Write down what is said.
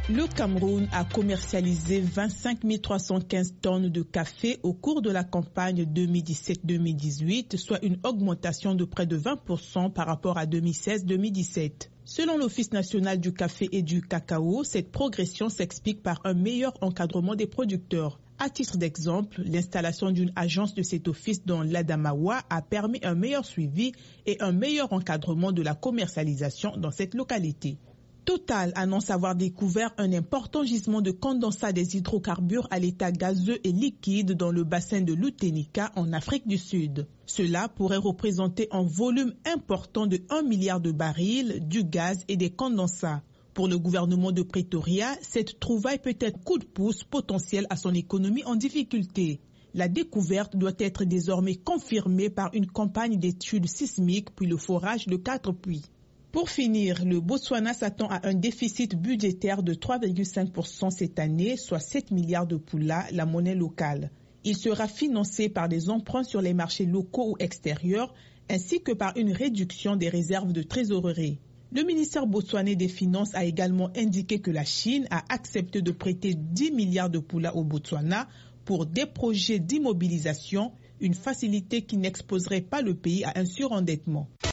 Le Cameroun a commercialisé 25 315 tonnes de café au cours de la campagne 2017-2018, soit une augmentation de près de 20% par rapport à 2016-2017. Selon l'Office national du café et du cacao, cette progression s'explique par un meilleur encadrement des producteurs. À titre d'exemple, l'installation d'une agence de cet office dans l'Adamawa a permis un meilleur suivi et un meilleur encadrement de la commercialisation dans cette localité. Total annonce avoir découvert un important gisement de condensat des hydrocarbures à l'état gazeux et liquide dans le bassin de l'Utenika en Afrique du Sud. Cela pourrait représenter un volume important de 1 milliard de barils, du gaz et des condensats. Pour le gouvernement de Pretoria, cette trouvaille peut être coup de pouce potentiel à son économie en difficulté. La découverte doit être désormais confirmée par une campagne d'études sismiques puis le forage de 4 puits. Pour finir, le Botswana s'attend à un déficit budgétaire de 3,5% cette année, soit 7 milliards de pula, la monnaie locale. Il sera financé par des emprunts sur les marchés locaux ou extérieurs, ainsi que par une réduction des réserves de trésorerie. Le ministère botswanais des Finances a également indiqué que la Chine a accepté de prêter 10 milliards de pula au Botswana pour des projets d'immobilisation, une facilité qui n'exposerait pas le pays à un surendettement.